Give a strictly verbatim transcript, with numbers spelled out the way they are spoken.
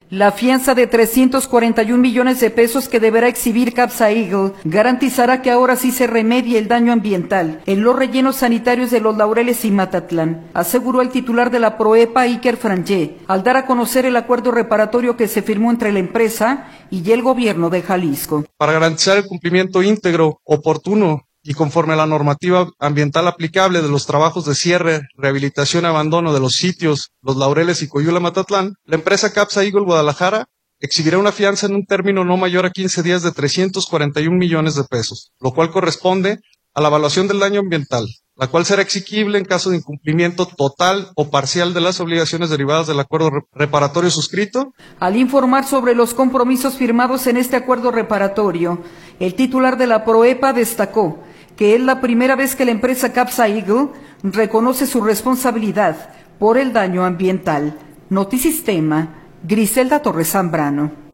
La fianza de trescientos cuarenta y un millones de pesos que deberá exhibir Capsa Eagle garantizará que ahora sí se remedie el daño ambiental en los rellenos sanitarios de Los Laureles y Matatlán, aseguró el titular de la Proepa, Iker Frangé, al dar a conocer el acuerdo reparatorio que se firmó entre la empresa y el gobierno de Jalisco. Para garantizar el cumplimiento íntegro, oportuno y conforme a la normativa ambiental aplicable de los trabajos de cierre, rehabilitación y abandono de los sitios Los Laureles y Coyula Matatlán, la empresa Capsa Eagle Guadalajara exhibirá una fianza en un término no mayor a quince días de trescientos cuarenta y un millones de pesos, lo cual corresponde a la evaluación del daño ambiental, la cual será exigible en caso de incumplimiento total o parcial de las obligaciones derivadas del acuerdo reparatorio suscrito. Al informar sobre los compromisos firmados en este acuerdo reparatorio, el titular de la Proepa destacó que es la primera vez que la empresa Capsa Eagle reconoce su responsabilidad por el daño ambiental. Notisistema, Griselda Torres Zambrano.